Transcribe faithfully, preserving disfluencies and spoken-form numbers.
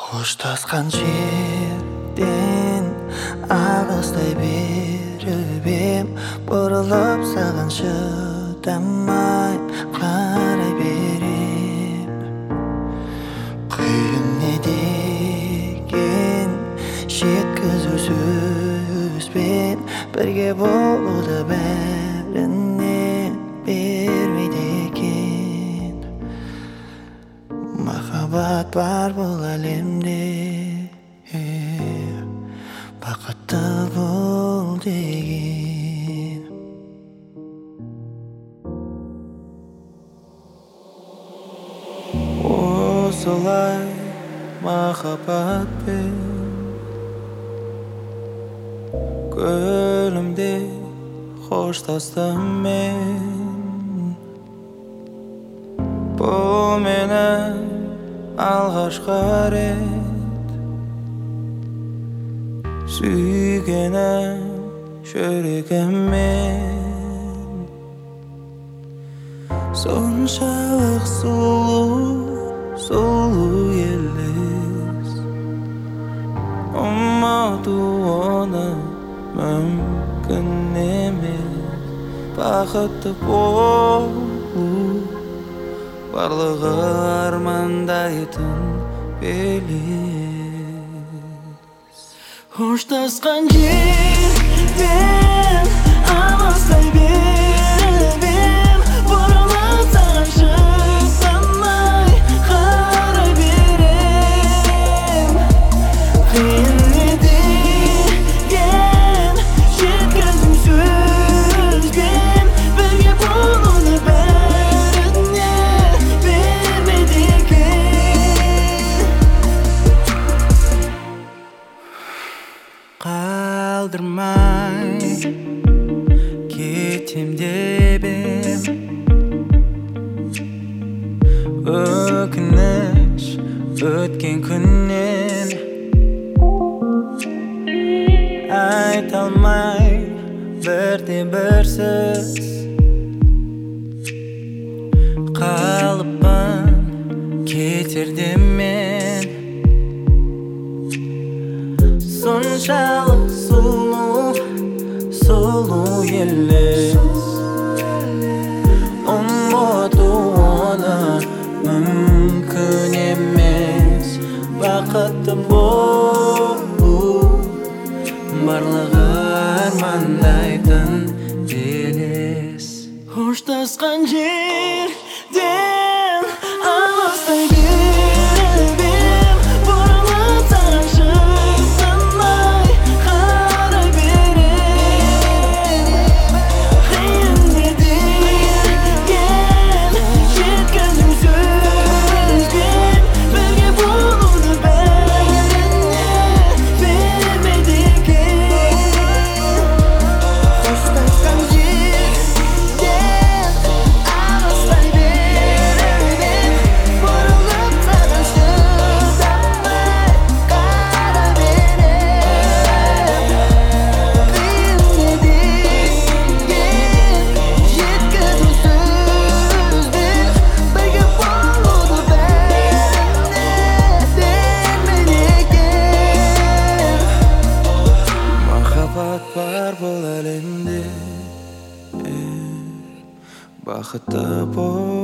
Хоштасқан жерден алыстай беріп ем, бұрылып саған шыдамай қарай берем. Қиын не деген жеткізу сөзбен, бірге болуды бәріне бермейді екен. Махаббат бар бұл әлемде, бақытты бол деген. Осылай махаббатпен көлімде қоштастым мен. Бұл менің алғашқы рет сүйгенім жүрегіммен. Соншалық сұлу, сұлу елес, ұмыту оны мүмкін емес. Бақытты болу барлығы армандайтын белес. Хоштасқан жерден алыстай беріп ем, бұрылып саған шыдамай қарай берем. Қиын не деген жеткізу сөзбен, бірге болуды бәріне бермейді екен. Қалдырмай кетем деп ем, өкініш өткен күннен. Айта алмай бірде бір сөз, қалыппын кетерде мен. Соншалық сұлу, сұлу елес, ұмыту оны мүмкін емес. Бақытты болу барлығы армандайтын белес. Хоштасқан жерден алыстай беріп ем, бұрылып саған шыдамай қарай берем. Қиын не деген жеткізу сөзбен, бірге болуды бәріне бермейді екен. Хоштасқан жерден алыстай беріп ем, бұрылып саған шыдамай қарай берем. Қиын не деген жеткізу сөзбен, бірге болуды бәріне бермейді екен. Махаббат бар бұл әлемде, бақытты бол.